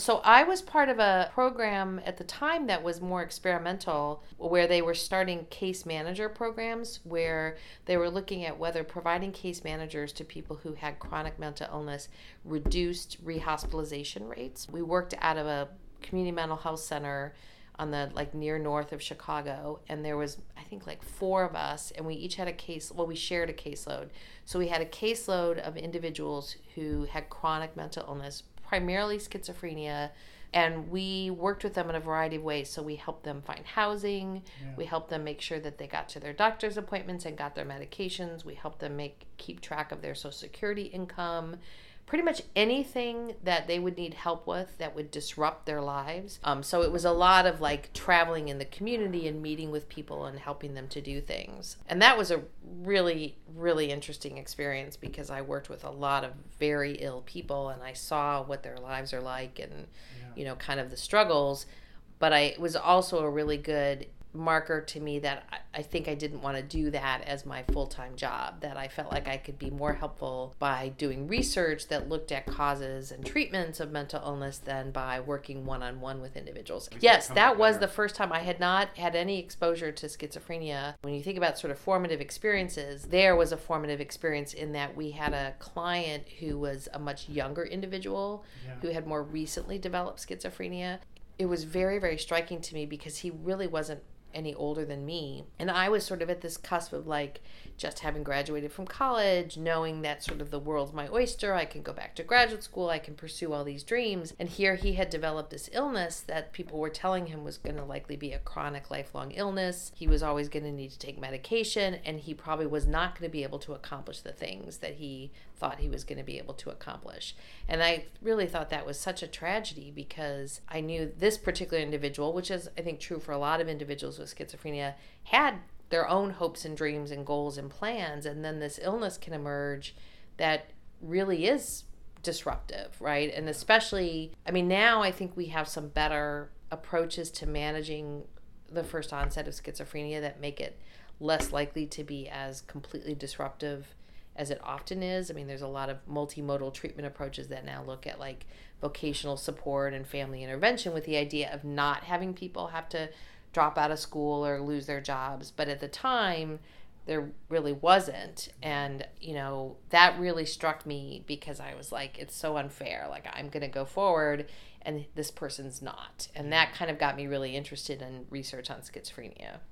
So I was part of a program at the time that was more experimental, where they were starting case manager programs where they were looking at whether providing case managers to people who had chronic mental illness reduced rehospitalization rates. We worked out of a community mental health center on the like near north of Chicago, and there was I think like four of us, and we each had a case, well, we shared a caseload. So we had a caseload of individuals who had chronic mental illness, primarily schizophrenia, and we worked with them in a variety of ways. So we helped them find housing, we helped them make sure that they got to their doctor's appointments and got their medications, we helped them keep track of their social security income, pretty much anything that they would need help with that would disrupt their lives. So it was a lot of like traveling in the community and meeting with people and helping them to do things. And that was a really, really interesting experience because I worked with a lot of very ill people and I saw what their lives are like and, kind of the struggles. But it was also a really good marker to me that I think I didn't want to do that as my full-time job, that I felt like I could be more helpful by doing research that looked at causes and treatments of mental illness than by working one-on-one with individuals. Yes, that was the first time. I had not had any exposure to schizophrenia. When you think about sort of formative experiences, there was a formative experience in that we had a client who was a much younger individual who had more recently developed schizophrenia. It was very, very striking to me because he really wasn't any older than me. And I was sort of at this cusp of like just having graduated from college, knowing that sort of the world's my oyster. I can go back to graduate school. I can pursue all these dreams. And here he had developed this illness that people were telling him was going to likely be a chronic lifelong illness. He was always going to need to take medication, and he probably was not going to be able to accomplish the things that he thought he was going to be able to accomplish. And I really thought that was such a tragedy because I knew this particular individual, which is I think true for a lot of individuals with schizophrenia, had their own hopes and dreams and goals and plans, and then this illness can emerge that really is disruptive, right? And especially, I mean, now I think we have some better approaches to managing the first onset of schizophrenia that make it less likely to be as completely disruptive as it often is. I mean, there's a lot of multimodal treatment approaches that now look at like vocational support and family intervention with the idea of not having people have to drop out of school or lose their jobs. But at the time, there really wasn't. And, that really struck me because I was like, it's so unfair. Like, I'm going to go forward and this person's not. And that kind of got me really interested in research on schizophrenia.